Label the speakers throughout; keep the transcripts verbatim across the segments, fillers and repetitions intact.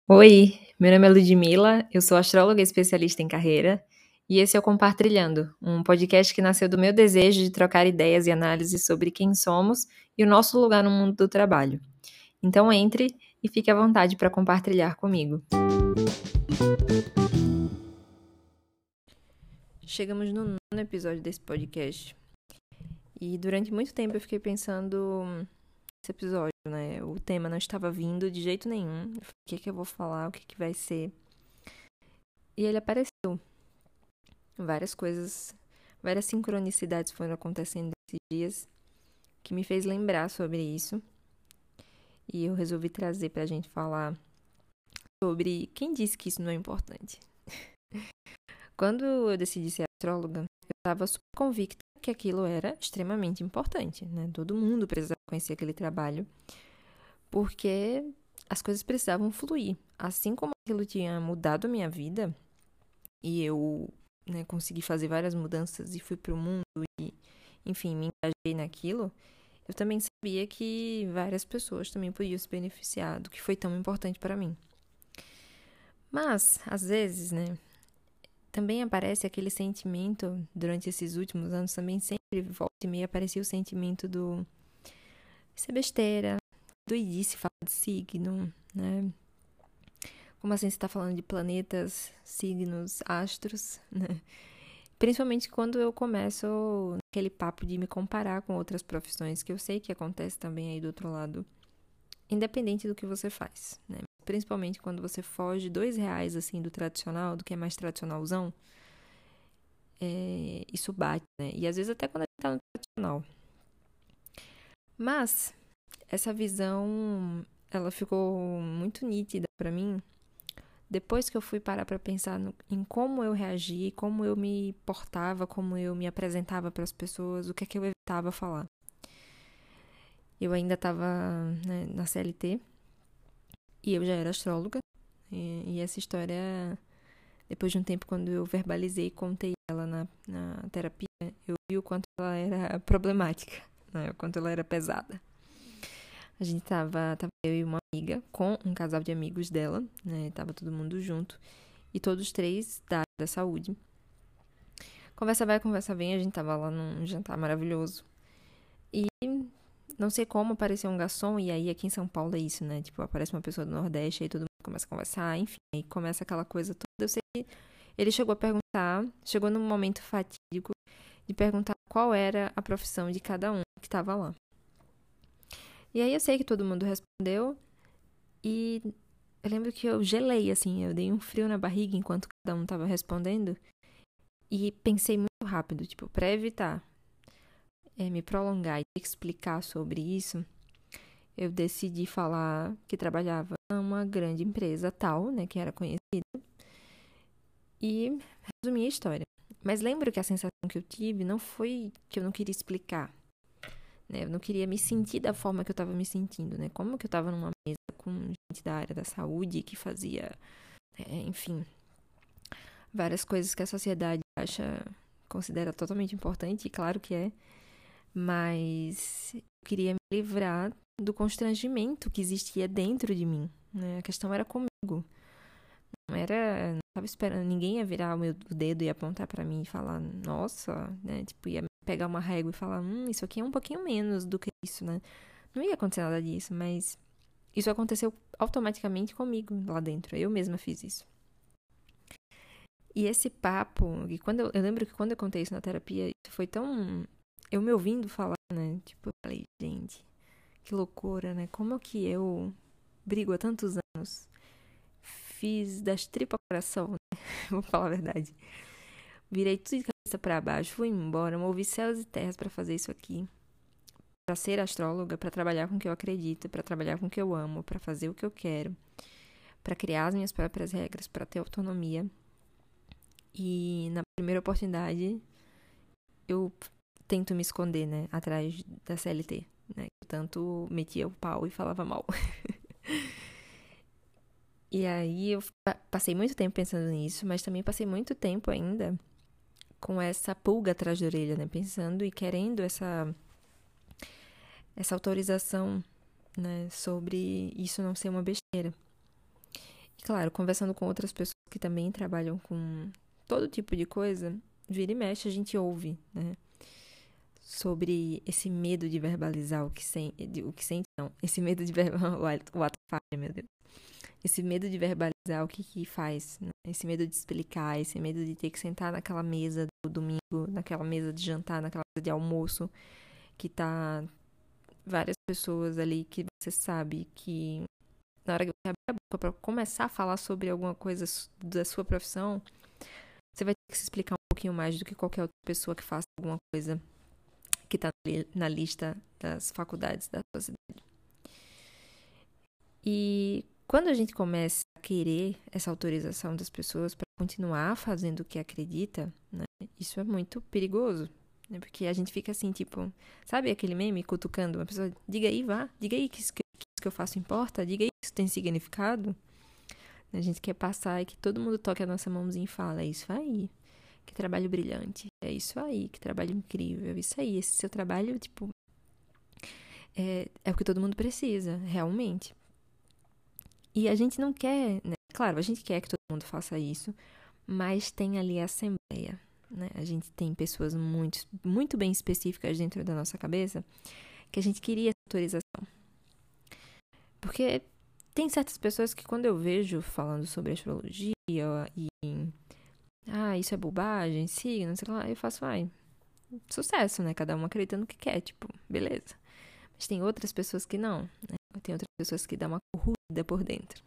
Speaker 1: Oi, meu nome é Ludmila, eu sou astróloga especialista em carreira e esse é o Compartilhando, um podcast que nasceu do meu desejo de trocar ideias e análises sobre quem somos e o nosso lugar no mundo do trabalho. Então entre e fique à vontade para compartilhar comigo. Chegamos no nono episódio desse podcast e durante muito tempo eu fiquei pensando nesse episódio, né? O tema não estava vindo de jeito nenhum. Eu falei, o que é que eu vou falar, o que é que vai ser? E ele apareceu. Várias coisas, várias sincronicidades foram acontecendo nesses dias que me fez lembrar sobre isso. E eu resolvi trazer pra gente falar sobre quem disse que isso não é importante. Quando eu decidi ser astróloga, eu estava super convicta que aquilo era extremamente importante, né? Todo mundo precisava conhecer aquele trabalho, porque as coisas precisavam fluir. Assim como aquilo tinha mudado a minha vida, e eu, né, consegui fazer várias mudanças e fui pro mundo e, enfim, me engajei naquilo, eu também sabia que várias pessoas também podiam se beneficiar do que foi tão importante para mim. Mas, às vezes, né, também aparece aquele sentimento, durante esses últimos anos, também sempre volta e meia aparecia o sentimento do isso é besteira, doidice falar de signo, né? Como assim você está falando de planetas, signos, astros, né? Principalmente quando eu começo aquele papo de me comparar com outras profissões, que eu sei que acontece também aí do outro lado, independente do que você faz, né? Principalmente quando você foge dois reais, assim, do tradicional, do que é mais tradicionalzão, é, isso bate, né? E às vezes até quando a gente tá no tradicional. Mas essa visão, ela ficou muito nítida pra mim depois que eu fui parar pra pensar no, em como eu reagia, como eu me portava, como eu me apresentava para as pessoas, o que é que eu evitava falar. Eu ainda estava, né, na C L T e eu já era astróloga. E, e essa história, depois de um tempo, quando eu verbalizei e contei ela na, na terapia, eu vi o quanto ela era problemática, né, o quanto ela era pesada. A gente tava, tava eu e uma amiga com um casal de amigos dela, né? Tava todo mundo junto. E todos três da área da saúde. Conversa vai, conversa vem. A gente tava lá num jantar maravilhoso. E não sei como apareceu um garçom. E aí aqui em São Paulo é isso, né? Tipo, aparece uma pessoa do Nordeste. Aí todo mundo começa a conversar. Enfim, aí começa aquela coisa toda. Eu sei que ele chegou a perguntar. Chegou num momento fatídico de perguntar qual era a profissão de cada um que tava lá. E aí eu sei que todo mundo respondeu e eu lembro que eu gelei, assim, eu dei um frio na barriga enquanto cada um tava respondendo e pensei muito rápido, tipo, pra evitar é, me prolongar e ter que explicar sobre isso, eu decidi falar que trabalhava numa grande empresa tal, né, que era conhecida, e resumi a história. Mas lembro que a sensação que eu tive não foi que eu não queria explicar, né? Eu não queria me sentir da forma que eu estava me sentindo, né? Como que eu estava numa mesa com gente da área da saúde que fazia, é, enfim, várias coisas que a sociedade acha, considera totalmente importante, e claro que é, mas eu queria me livrar do constrangimento que existia dentro de mim, né? A questão era comigo. Não era, não estava esperando, ninguém ia virar o meu o dedo e apontar para mim e falar, nossa, né? Tipo, ia pegar uma régua e falar, hum, isso aqui é um pouquinho menos do que isso, né? Não ia acontecer nada disso, mas isso aconteceu automaticamente comigo lá dentro. Eu mesma fiz isso. E esse papo, e quando eu, eu lembro que quando eu contei isso na terapia, isso foi tão. Eu me ouvindo falar, né? Tipo, eu falei, gente, que loucura, né? Como que eu brigo há tantos anos? Fiz das tripas coração, né? Vou falar a verdade. Virei tudo de cabeça pra baixo, fui embora, movi céus e terras pra fazer isso aqui. Pra ser astróloga, pra trabalhar com o que eu acredito, pra trabalhar com o que eu amo, pra fazer o que eu quero, pra criar as minhas próprias regras, pra ter autonomia. E na primeira oportunidade, eu tento me esconder, né, atrás da C L T, né? Tanto metia o pau e falava mal. E aí eu passei muito tempo pensando nisso, mas também passei muito tempo ainda com essa pulga atrás da orelha, né? Pensando e querendo essa, essa autorização, né? Sobre isso não ser uma besteira. E claro, conversando com outras pessoas que também trabalham com todo tipo de coisa, vira e mexe a gente ouve, né? Sobre esse medo de verbalizar o que sente, o que sente, não, esse medo de verbalizar, o ato falha, meu Deus. Esse medo de verbalizar o que que faz, né? Esse medo de explicar, esse medo de ter que sentar naquela mesa do domingo, naquela mesa de jantar, naquela mesa de almoço, que tá várias pessoas ali que você sabe que na hora que você abrir a boca para começar a falar sobre alguma coisa da sua profissão, você vai ter que se explicar um pouquinho mais do que qualquer outra pessoa que faça alguma coisa que está na lista das faculdades da sua cidade. E quando a gente começa a querer essa autorização das pessoas para continuar fazendo o que acredita, né, isso é muito perigoso, né, porque a gente fica assim, tipo, sabe aquele meme cutucando uma pessoa? Diga aí, vá, diga aí que isso que, que isso que eu faço importa, diga aí que isso tem significado. A gente quer passar e que todo mundo toque a nossa mãozinha e fala, é isso aí, que trabalho brilhante, é isso aí, que trabalho incrível, é isso aí, esse seu trabalho, tipo, é, é o que todo mundo precisa, realmente. E a gente não quer, né? Claro, a gente quer que todo mundo faça isso, mas tem ali a assembleia, né? A gente tem pessoas muito, muito bem específicas dentro da nossa cabeça que a gente queria essa autorização. Porque tem certas pessoas que quando eu vejo falando sobre astrologia e ah, isso é bobagem, signo, sei lá, eu faço, ai, sucesso, né? Cada um acreditando no que quer, tipo, beleza. Mas tem outras pessoas que não, né? Tem outras pessoas que dão uma corrida por dentro.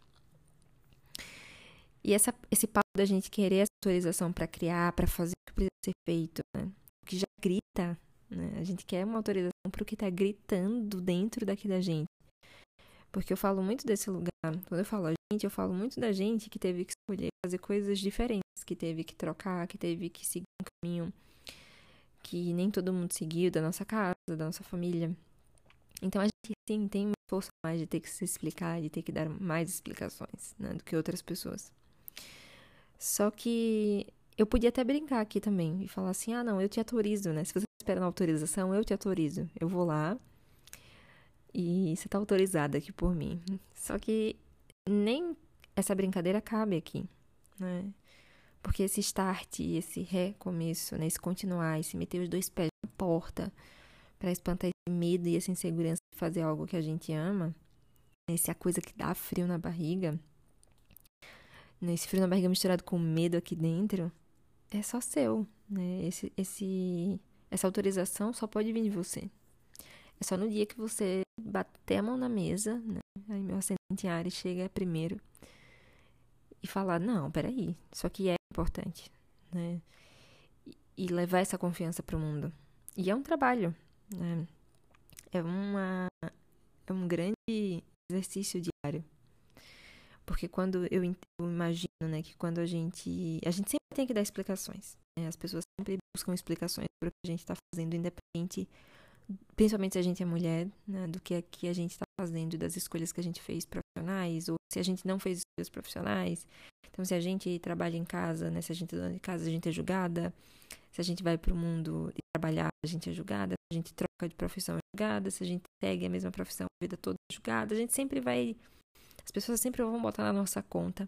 Speaker 1: E essa, esse papo da gente querer essa autorização para criar, para fazer o que precisa ser feito, né? O que já grita, né? A gente quer uma autorização para o que tá gritando dentro daqui da gente. Porque eu falo muito desse lugar, quando eu falo a gente, eu falo muito da gente que teve que escolher fazer coisas diferentes, que teve que trocar, que teve que seguir um caminho que nem todo mundo seguiu, da nossa casa, da nossa família. Então a gente sim tem um esforço mais de ter que se explicar, de ter que dar mais explicações, né, do que outras pessoas. Só que eu podia até brincar aqui também e falar assim, ah não, eu te autorizo, né? Se você espera na autorização, eu te autorizo. Eu vou lá e você tá autorizada aqui por mim. Só que nem essa brincadeira cabe aqui, né? Porque esse start, esse recomeço, né? Esse continuar, esse meter os dois pés na porta para espantar esse medo e essa insegurança de fazer algo que a gente ama, essa coisa que dá frio na barriga, né? Esse frio na barriga misturado com medo aqui dentro, é só seu, né? Esse, esse, essa autorização só pode vir de você. É só no dia que você bater a mão na mesa, né? Aí meu ascendente em Áries chega primeiro e falar, não, peraí, isso aqui é importante, né? E levar essa confiança para o mundo. E é um trabalho, né? É, uma, é um grande exercício diário. Porque quando eu, eu imagino, né, que quando a gente... A gente sempre tem que dar explicações, né? As pessoas sempre buscam explicações para o que a gente está fazendo, independente, principalmente se a gente é mulher, né, do que, que a gente está fazendo, das escolhas que a gente fez profissionais, ou se a gente não fez escolhas profissionais. Então, se a gente trabalha em casa, né, se a gente é dona de casa, a gente é julgada. Se a gente vai para o mundo de trabalhar, a gente é julgada. Se a gente troca de profissão, é julgada. Se a gente segue a mesma profissão a vida toda, é julgada. A gente sempre vai... As pessoas sempre vão botar na nossa conta.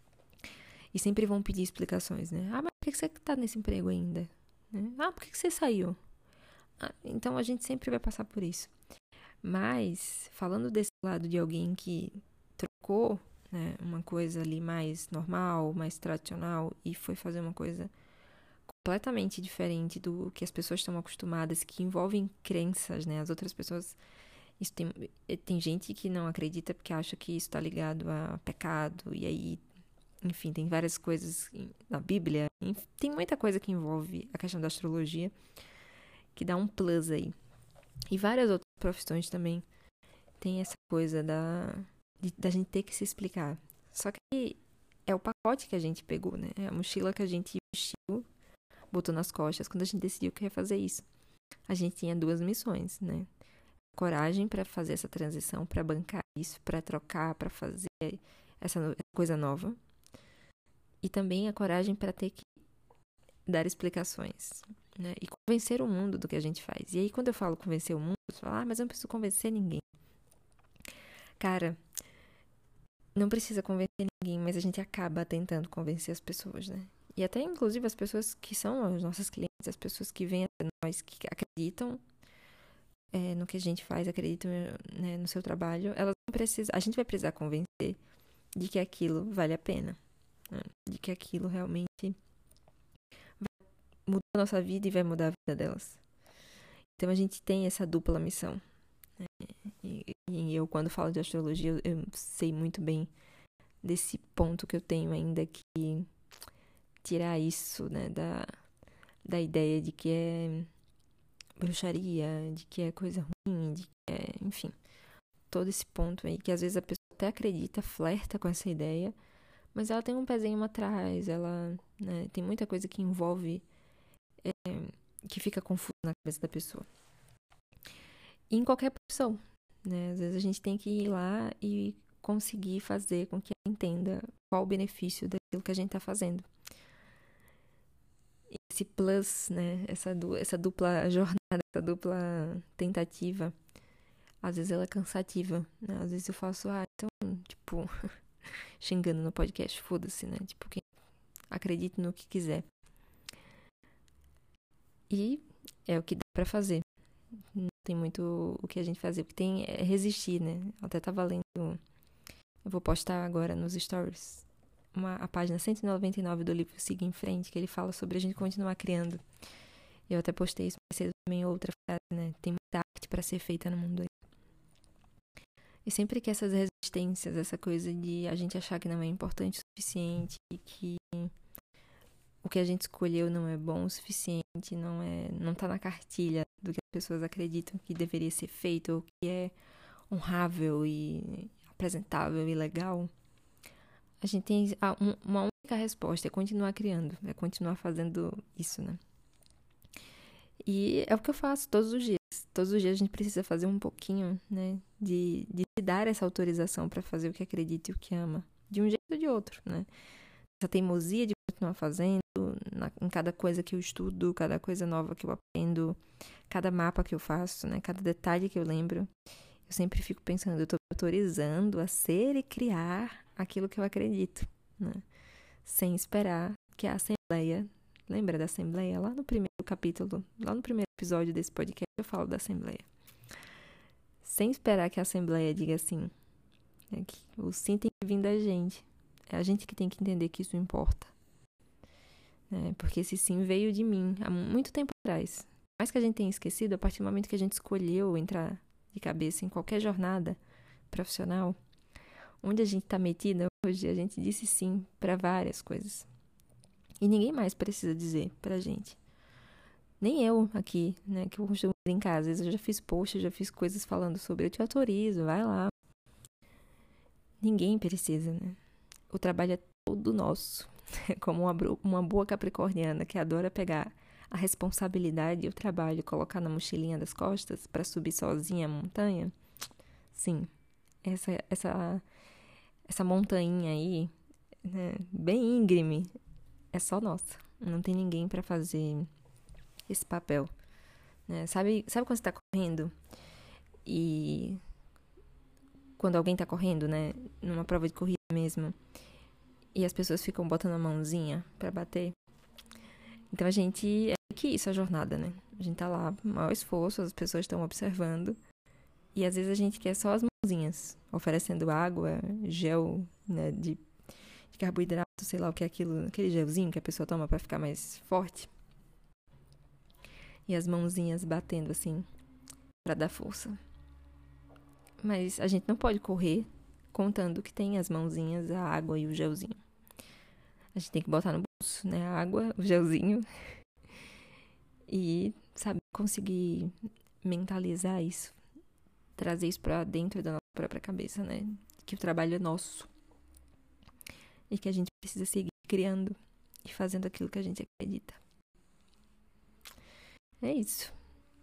Speaker 1: E sempre vão pedir explicações, né? Ah, mas por que você está nesse emprego ainda? Né? Ah, por que você saiu? Ah, então, a gente sempre vai passar por isso. Mas, falando desse lado de alguém que trocou, né, uma coisa ali mais normal, mais tradicional, e foi fazer uma coisa completamente diferente do que as pessoas estão acostumadas, que envolvem crenças, né? As outras pessoas... Isso tem, tem gente que não acredita porque acha que isso está ligado a pecado, e aí, enfim, tem várias coisas na Bíblia, enfim, tem muita coisa que envolve a questão da astrologia, que dá um plus aí. E várias outras profissões também tem essa coisa da, de, da gente ter que se explicar. Só que é o pacote que a gente pegou, né? É a mochila que a gente vestiu, botou nas costas quando a gente decidiu que ia fazer isso. A gente tinha duas missões, né? Coragem para fazer essa transição, para bancar isso, para trocar, para fazer essa coisa nova. E também a coragem para ter que dar explicações, né? E convencer o mundo do que a gente faz. E aí, quando eu falo convencer o mundo, eu falo, ah, mas eu não preciso convencer ninguém. Cara, não precisa convencer ninguém, mas a gente acaba tentando convencer as pessoas, né? E até, inclusive, as pessoas que são as nossas clientes, as pessoas que vêm até nós, que acreditam é, no que a gente faz, acreditam, né, no seu trabalho, elas não precisam, a gente vai precisar convencer de que aquilo vale a pena, né? De que aquilo realmente vai mudar a nossa vida e vai mudar a vida delas. Então, a gente tem essa dupla missão. Né? E, e eu, quando falo de astrologia, eu, eu sei muito bem desse ponto que eu tenho ainda que tirar isso, né, da, da ideia de que é bruxaria, de que é coisa ruim, de que é, enfim, todo esse ponto aí, que às vezes a pessoa até acredita, flerta com essa ideia, mas ela tem um pezinho atrás, ela, né, tem muita coisa que envolve, é, que fica confuso na cabeça da pessoa. E em qualquer profissão, né, às vezes a gente tem que ir lá e conseguir fazer com que ela entenda qual o benefício daquilo que a gente está fazendo. Esse plus, né, essa, du- essa dupla jornada, essa dupla tentativa, às vezes ela é cansativa, né? Às vezes eu faço, ah, então, tipo, xingando no podcast, foda-se, né? Tipo, quem acredita no que quiser. E é o que dá pra fazer. Não tem muito o que a gente fazer, o que tem é resistir, né? Eu até tava lendo, eu vou postar agora nos stories, uma, a página cento e noventa e nove do livro Siga em Frente, que ele fala sobre a gente continuar criando. Eu até postei isso mais cedo também, outra frase, né? Tem muita arte pra ser feita no mundo aí. E sempre que essas resistências, essa coisa de a gente achar que não é importante o suficiente, e que o que a gente escolheu não é bom o suficiente, não é, não tá na cartilha do que as pessoas acreditam que deveria ser feito, ou que é honrável e apresentável e legal, a gente tem uma única resposta, é continuar criando, é continuar fazendo isso, né? E é o que eu faço todos os dias. Todos os dias a gente precisa fazer um pouquinho, né? De, de dar essa autorização para fazer o que acredita e o que ama. De um jeito ou de outro, né? Essa teimosia de continuar fazendo, na, em cada coisa que eu estudo, cada coisa nova que eu aprendo, cada mapa que eu faço, né? Cada detalhe que eu lembro. Eu sempre fico pensando, eu tô me autorizando a ser e criar aquilo que eu acredito, né? Sem esperar que a Assembleia... Lembra da Assembleia? Lá no primeiro capítulo, lá no primeiro episódio desse podcast, eu falo da Assembleia. Sem esperar que a Assembleia diga assim. É que o sim tem que vir da gente. É a gente que tem que entender que isso importa. É, porque esse sim veio de mim há muito tempo atrás. Mais que a gente tenha esquecido, a partir do momento que a gente escolheu entrar de cabeça em qualquer jornada profissional, onde a gente está metida hoje, a gente disse sim para várias coisas. E ninguém mais precisa dizer pra gente. Nem eu aqui, né, que eu costumo brincar. Às vezes eu já fiz posts, já fiz coisas falando sobre, eu te autorizo, vai lá. Ninguém precisa, né? O trabalho é todo nosso. Como uma, uma boa capricorniana que adora pegar a responsabilidade e o trabalho, colocar na mochilinha das costas pra subir sozinha a montanha. Sim, essa, essa, essa montanha aí, né, bem íngreme, é só nossa. Não tem ninguém pra fazer esse papel, né? Sabe, sabe quando você tá correndo e quando alguém tá correndo, né, numa prova de corrida mesmo, e as pessoas ficam botando a mãozinha pra bater? Então a gente, é que isso a jornada, né? A gente tá lá, maior esforço, as pessoas estão observando, e às vezes a gente quer só as mãozinhas, oferecendo água, gel, né, de, de carboidrato, sei lá o que é aquilo, aquele gelzinho que a pessoa toma pra ficar mais forte. E as mãozinhas batendo assim, pra dar força. Mas a gente não pode correr contando que tem as mãozinhas, a água e o gelzinho. A gente tem que botar no bolso, né? A água, o gelzinho. E, sabe, conseguir mentalizar isso. Trazer isso pra dentro da nossa própria cabeça, né? Que o trabalho é nosso. E que a gente precisa seguir criando e fazendo aquilo que a gente acredita. É isso.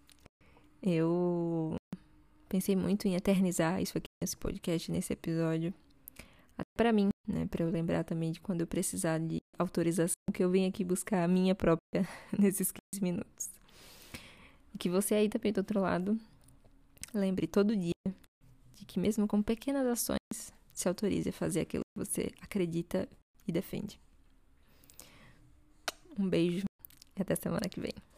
Speaker 1: Eu pensei muito em eternizar isso aqui nesse podcast, nesse episódio. Até pra mim, né? Pra eu lembrar também de quando eu precisar de autorização, que eu venho aqui buscar a minha própria nesses quinze minutos. E que você aí também do outro lado, lembre todo dia de que mesmo com pequenas ações, se autorize a fazer aquilo que você acredita e defende. Um beijo e até semana que vem.